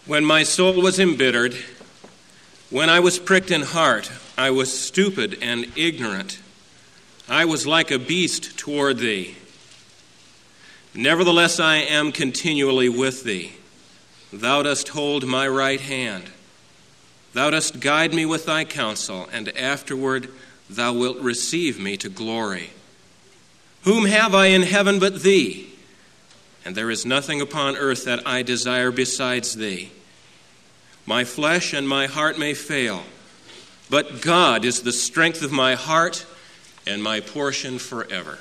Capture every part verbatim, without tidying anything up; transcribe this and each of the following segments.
When my soul was embittered, when I was pricked in heart, I was stupid and ignorant. I was like a beast toward thee. Nevertheless, I am continually with thee. Thou dost hold my right hand. Thou dost guide me with thy counsel, and afterward thou wilt receive me to glory. Whom have I in heaven but thee? And there is nothing upon earth that I desire besides thee. My flesh and my heart may fail, but God is the strength of my heart and my portion forever.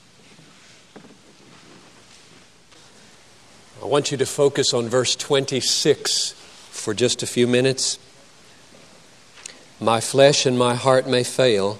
I want you to focus on verse twenty-six for just a few minutes. My flesh and my heart may fail,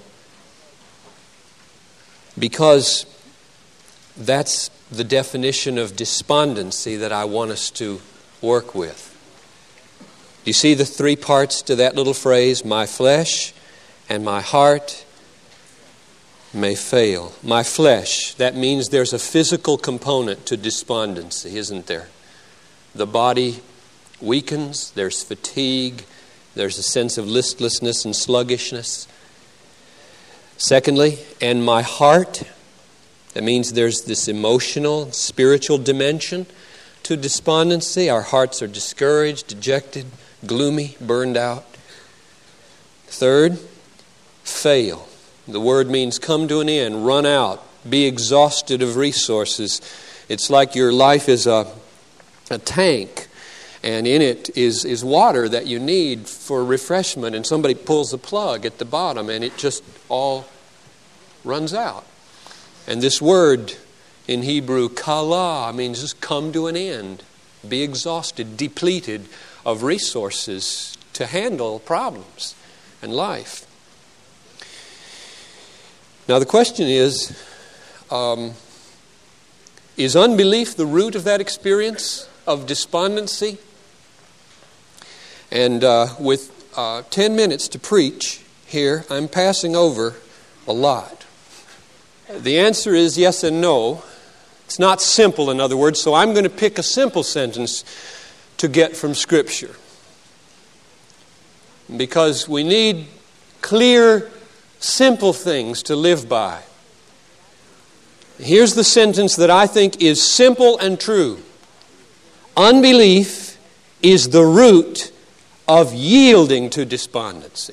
because that's the definition of despondency that I want us to work with. Do you see the three parts to that little phrase? My flesh and my heart may fail. My flesh, that means there's a physical component to despondency, isn't there? The body weakens, there's fatigue, there's a sense of listlessness and sluggishness. Secondly, and my heart, that means there's this emotional, spiritual dimension to despondency. Our hearts are discouraged, dejected, gloomy, burned out. Third, fail. The word means come to an end, run out, be exhausted of resources. It's like your life is a, a tank, and in it is, is water that you need for refreshment, and somebody pulls the plug at the bottom, and it just all runs out. And this word in Hebrew, kala, means just come to an end, be exhausted, depleted of resources to handle problems and life. Now the question is, um, is unbelief the root of that experience of despondency? And uh, with uh, ten minutes to preach here, I'm passing over a lot. The answer is yes and no. It's not simple, in other words, so I'm going to pick a simple sentence to get from Scripture. Because we need clear, simple things to live by. Here's the sentence that I think is simple and true. Unbelief is the root of yielding to despondency.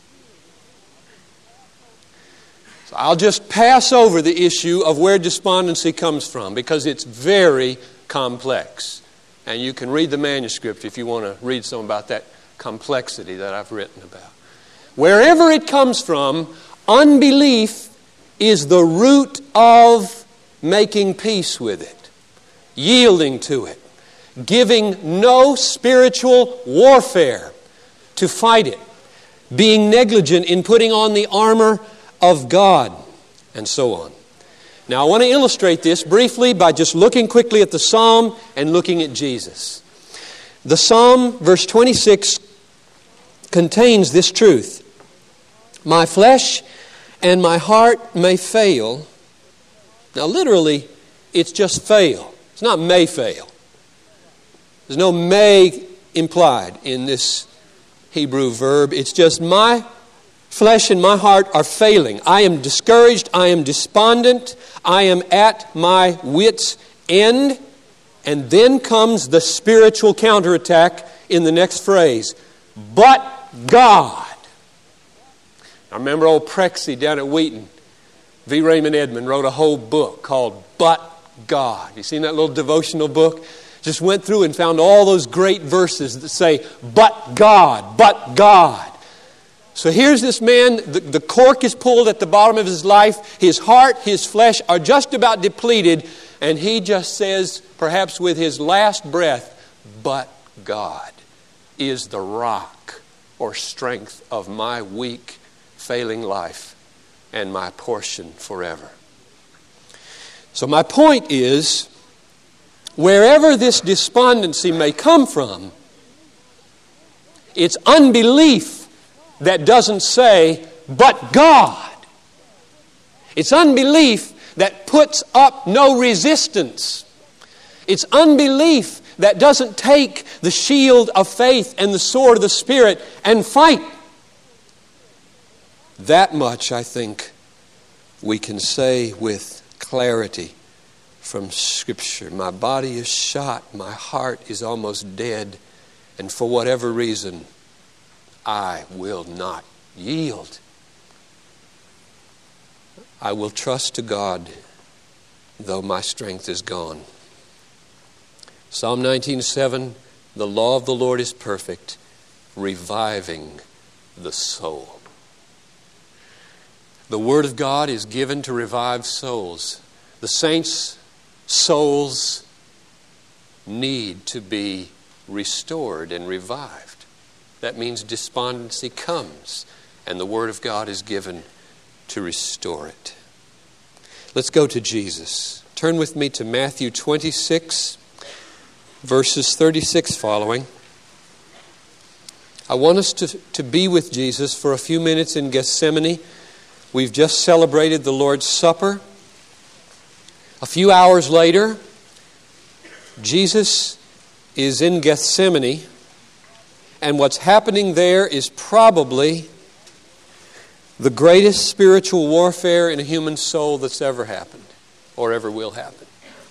So I'll just pass over the issue of where despondency comes from, because it's very complex. And you can read the manuscript if you want to read some about that complexity that I've written about. Wherever it comes from, unbelief is the root of making peace with it, yielding to it, giving no spiritual warfare to fight it, being negligent in putting on the armor of God, and so on. Now I want to illustrate this briefly by just looking quickly at the Psalm and looking at Jesus. The Psalm, verse twenty-six, contains this truth. My flesh and my heart may fail. Now literally, it's just fail. It's not may fail. There's no may implied in this Hebrew verb. It's just my flesh and my heart are failing. I am discouraged. I am despondent. I am at my wit's end. And then comes the spiritual counterattack in the next phrase. But God. I remember old Prexy down at Wheaton. V. Raymond Edmond wrote a whole book called But God. You seen that little devotional book? Just went through and found all those great verses that say, but God, but God. So here's this man, the, the cork is pulled at the bottom of his life. His heart, his flesh are just about depleted. And he just says, perhaps with his last breath, but God is the rock or strength of my weak, failing life and my portion forever. So my point is, wherever this despondency may come from, it's unbelief that doesn't say, but God. It's unbelief that puts up no resistance. It's unbelief that doesn't take the shield of faith and the sword of the Spirit and fight. That much, I think, we can say with clarity from Scripture. My body is shot, my heart is almost dead, and for whatever reason, I will not yield. I will trust to God, though my strength is gone. Psalm nineteen seven, the law of the Lord is perfect, reviving the soul. The Word of God is given to revive souls. The saints' souls need to be restored and revived. That means despondency comes, and the Word of God is given to restore it. Let's go to Jesus. Turn with me to Matthew twenty-six, verses thirty-six following. I want us to, to be with Jesus for a few minutes in Gethsemane. We've just celebrated the Lord's Supper. A few hours later, Jesus is in Gethsemane, and what's happening there is probably the greatest spiritual warfare in a human soul that's ever happened or ever will happen.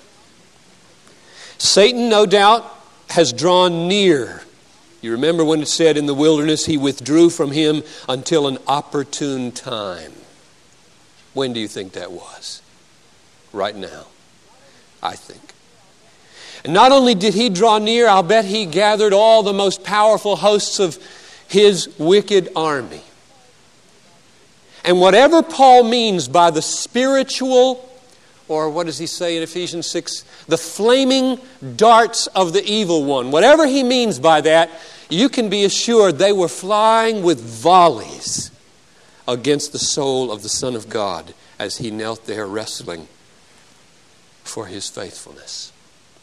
Satan, no doubt, has drawn near. You remember when it said in the wilderness, he withdrew from him until an opportune time. When do you think that was? Right now, I think. And not only did he draw near, I'll bet he gathered all the most powerful hosts of his wicked army. And whatever Paul means by the spiritual, or what does he say in Ephesians six? The flaming darts of the evil one. Whatever he means by that, you can be assured they were flying with volleys against the soul of the Son of God as he knelt there wrestling for his faithfulness.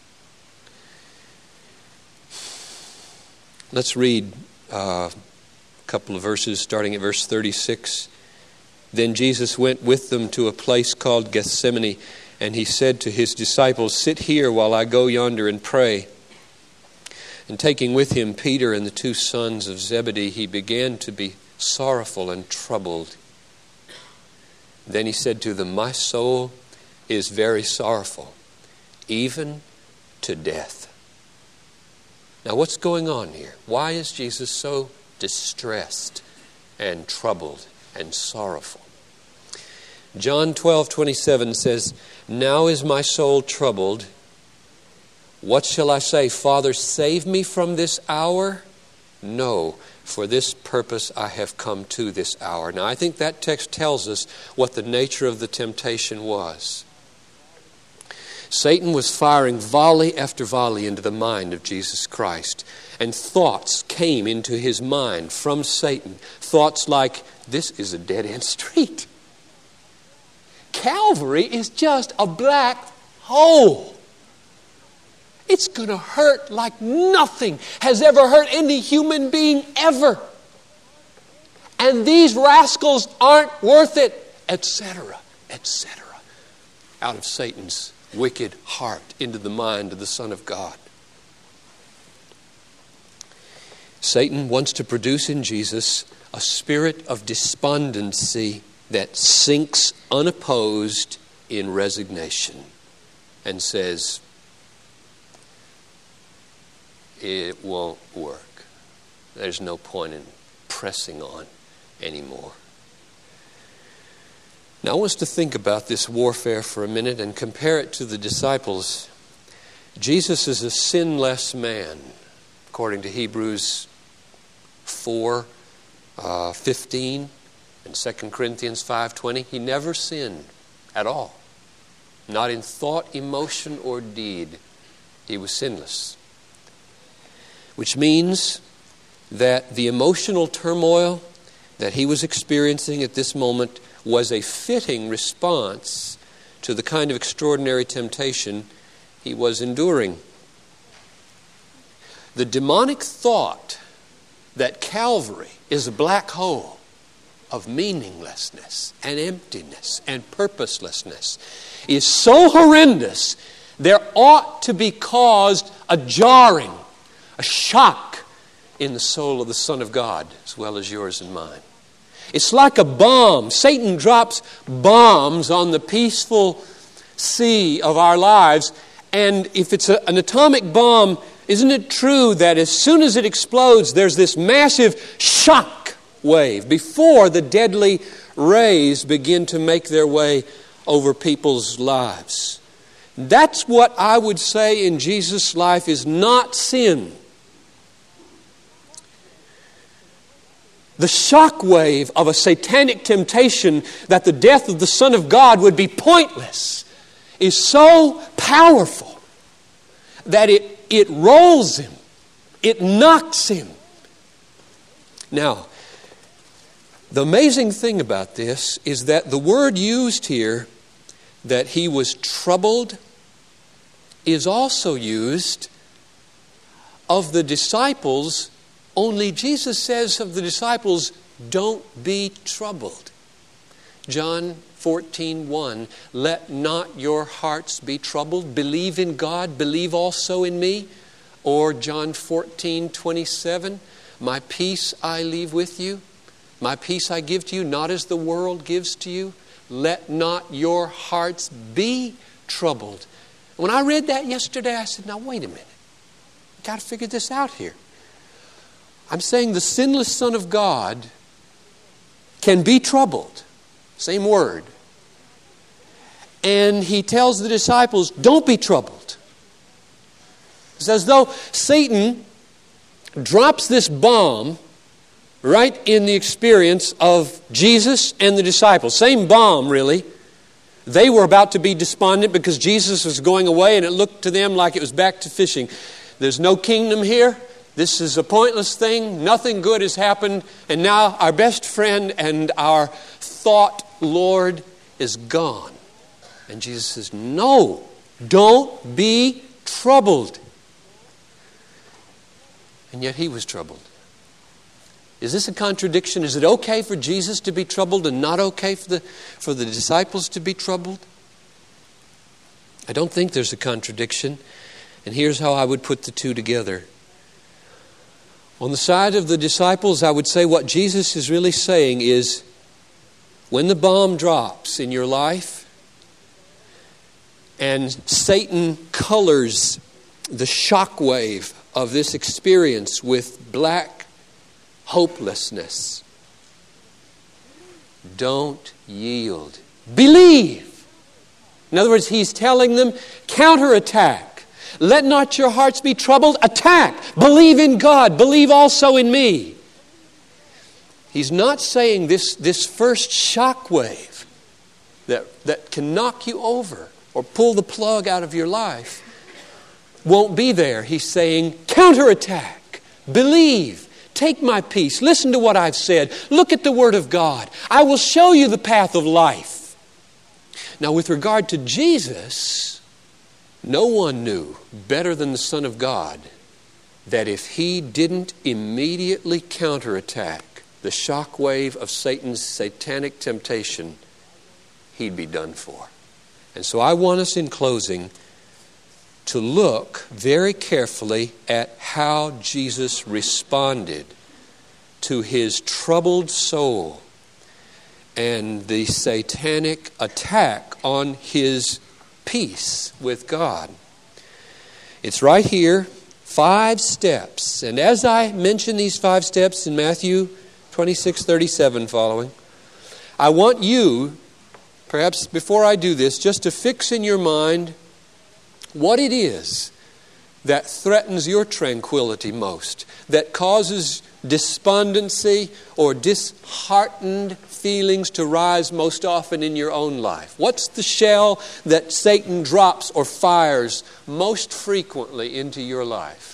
Let's read uh, a couple of verses starting at verse thirty-six. Then Jesus went with them to a place called Gethsemane, and he said to his disciples, "Sit here while I go yonder and pray." And taking with him Peter and the two sons of Zebedee, he began to be sorrowful and troubled. Then he said to them, "My soul is very sorrowful, even to death." Now what's going on here? Why is Jesus so distressed and troubled and sorrowful? John twelve twenty-seven says, "Now is my soul troubled. What shall I say? Father, save me from this hour? No, for this purpose I have come to this hour." Now I think that text tells us what the nature of the temptation was. Satan was firing volley after volley into the mind of Jesus Christ. And thoughts came into his mind from Satan. Thoughts like, this is a dead-end street. Calvary is just a black hole. It's going to hurt like nothing has ever hurt any human being ever. And these rascals aren't worth it, et cetera, et cetera. Out of Satan's wicked heart into the mind of the Son of God. Satan wants to produce in Jesus a spirit of despondency that sinks unopposed in resignation and says, it won't work. There's no point in pressing on anymore. Now I want us to think about this warfare for a minute and compare it to the disciples. Jesus is a sinless man, according to Hebrews four fifteen and Second Corinthians five twenty. He never sinned at all. Not in thought, emotion, or deed. He was sinless. Which means that the emotional turmoil that he was experiencing at this moment was a fitting response to the kind of extraordinary temptation he was enduring. The demonic thought that Calvary is a black hole of meaninglessness and emptiness and purposelessness is so horrendous there ought to be caused a jarring, a shock in the soul of the Son of God, as well as yours and mine. It's like a bomb. Satan drops bombs on the peaceful sea of our lives, and if it's a, an atomic bomb, isn't it true that as soon as it explodes, there's this massive shock wave before the deadly rays begin to make their way over people's lives? That's what I would say in Jesus' life is not sin. The shock wave of a satanic temptation that the death of the Son of God would be pointless is so powerful that it, it rolls him. It knocks him. Now, the amazing thing about this is that the word used here, that he was troubled, is also used of the disciples. Only Jesus says of the disciples, don't be troubled. John fourteen one, let not your hearts be troubled. Believe in God, believe also in me. Or John fourteen twenty-seven, my peace I leave with you. My peace I give to you, not as the world gives to you. Let not your hearts be troubled. When I read that yesterday, I said, now wait a minute. I've got to figure this out here. I'm saying the sinless Son of God can be troubled. Same word. And he tells the disciples, don't be troubled. It's as though Satan drops this bomb right in the experience of Jesus and the disciples. Same bomb, really. They were about to be despondent because Jesus was going away, and it looked to them like it was back to fishing. There's no kingdom here. This is a pointless thing. Nothing good has happened. And now our best friend and our thought Lord is gone. And Jesus says, no, don't be troubled. And yet he was troubled. Is this a contradiction? Is it okay for Jesus to be troubled and not okay for the, for the disciples to be troubled? I don't think there's a contradiction. And here's how I would put the two together. On the side of the disciples, I would say what Jesus is really saying is, when the bomb drops in your life and Satan colors the shock wave of this experience with black hopelessness, don't yield. Believe. In other words, he's telling them, counterattack. Let not your hearts be troubled. Attack. Believe in God. Believe also in me. He's not saying this, this first shock wave that, that can knock you over or pull the plug out of your life won't be there. He's saying, counterattack. Believe. Take my peace. Listen to what I've said. Look at the Word of God. I will show you the path of life. Now, with regard to Jesus, no one knew better than the Son of God that if he didn't immediately counterattack the shock wave of Satan's satanic temptation, he'd be done for. And so I want us in closing to look very carefully at how Jesus responded to his troubled soul and the satanic attack on his peace with God. It's right here, five steps. And as I mention these five steps in Matthew twenty-six thirty-seven following, I want you, perhaps before I do this, just to fix in your mind what it is that threatens your tranquility most, that causes despondency or disheartened feelings to rise most often in your own life. What's the shell that Satan drops or fires most frequently into your life?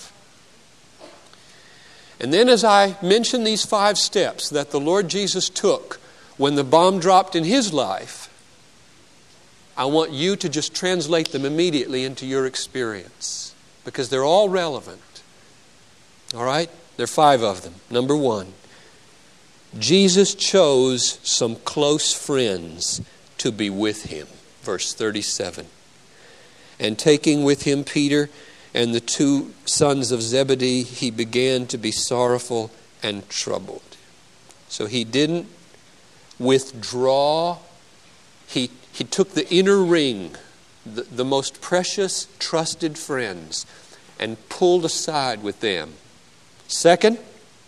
And then as I mention these five steps that the Lord Jesus took when the bomb dropped in his life, I want you to just translate them immediately into your experience, because they're all relevant. All right? There are five of them. Number one, Jesus chose some close friends to be with him. Verse thirty-seven. And taking with him Peter and the two sons of Zebedee, he began to be sorrowful and troubled. So he didn't withdraw. He, he took the inner ring, the, the most precious, trusted friends, and pulled aside with them. Second,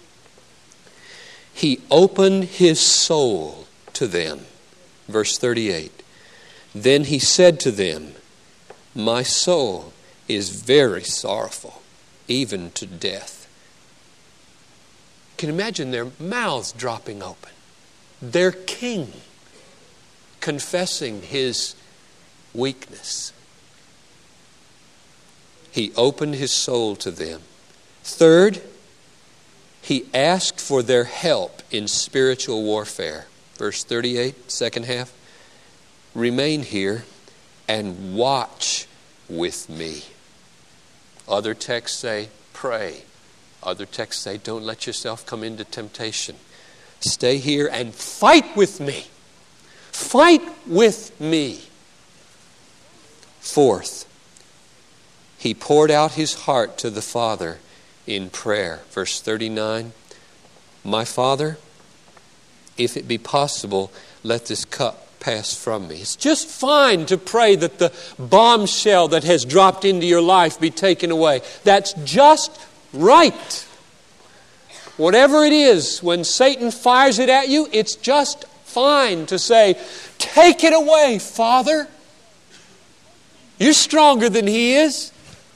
he opened his soul to them. Verse thirty-eight. Then he said to them, my soul is very sorrowful, even to death. You can imagine their mouths dropping open. Their king confessing his weakness. He opened his soul to them. Third, he asked for their help in spiritual warfare. Verse thirty-eight, second half. Remain here and watch with me. Other texts say, pray. Other texts say, don't let yourself come into temptation. Stay here and fight with me. Fight with me. Fourth, he poured out his heart to the Father in prayer. Verse thirty-nine, my Father, if it be possible, let this cup pass from me. It's just fine to pray that the bombshell that has dropped into your life be taken away. That's just right. Whatever it is, when Satan fires it at you, it's just fine to say, take it away, Father. You're stronger than he is.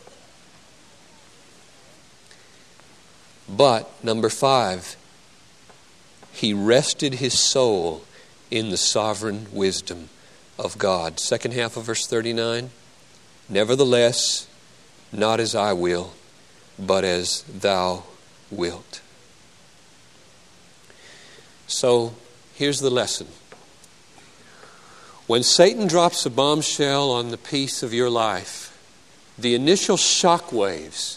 But, number five, he rested his soul in the sovereign wisdom of God. Second half of verse thirty-nine. Nevertheless, not as I will, but as thou wilt. So, here's the lesson. When Satan drops a bombshell on the piece of your life, the initial shock waves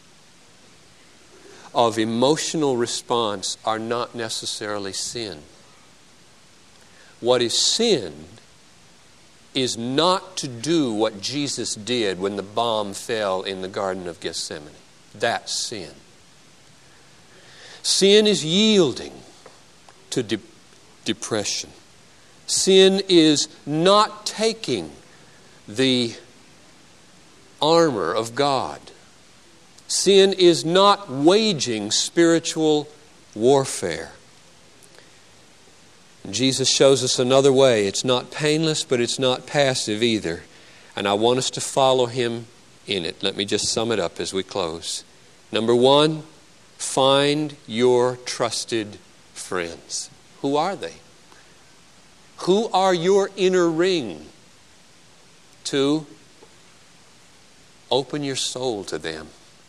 of emotional response are not necessarily sin. What is sin is not to do what Jesus did when the bomb fell in the Garden of Gethsemane. That's sin. Sin is yielding to de- depression. Sin is not taking the armor of God. Sin is not waging spiritual warfare. Jesus shows us another way. It's not painless, but it's not passive either. And I want us to follow him in it. Let me just sum it up as we close. Number one, find your trusted friends. Who are they? Who are your inner ring? Two, open your soul to them.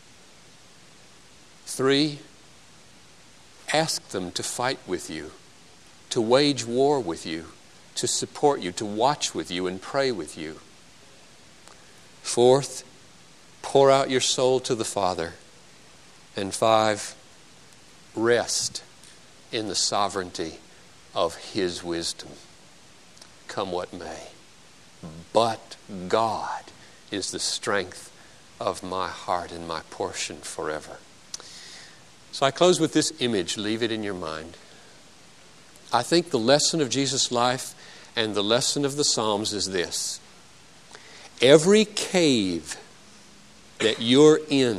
Three, ask them to fight with you, to wage war with you, to support you, to watch with you and pray with you. Fourth, pour out your soul to the Father. And five, rest in the sovereignty of his wisdom, come what may. But God is the strength of my heart and my portion forever. So I close with this image. Leave it in your mind. I think the lesson of Jesus' life and the lesson of the Psalms is this. Every cave that you're in,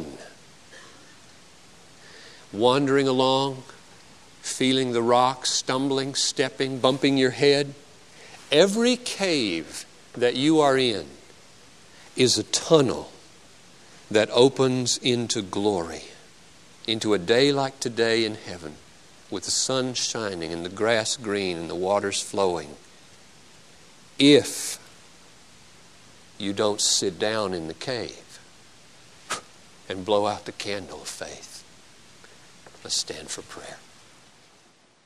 wandering along, feeling the rocks, stumbling, stepping, bumping your head, every cave that you are in is a tunnel that opens into glory, into a day like today in heaven, with the sun shining and the grass green and the waters flowing. If you don't sit down in the cave and blow out the candle of faith. Let's stand for prayer.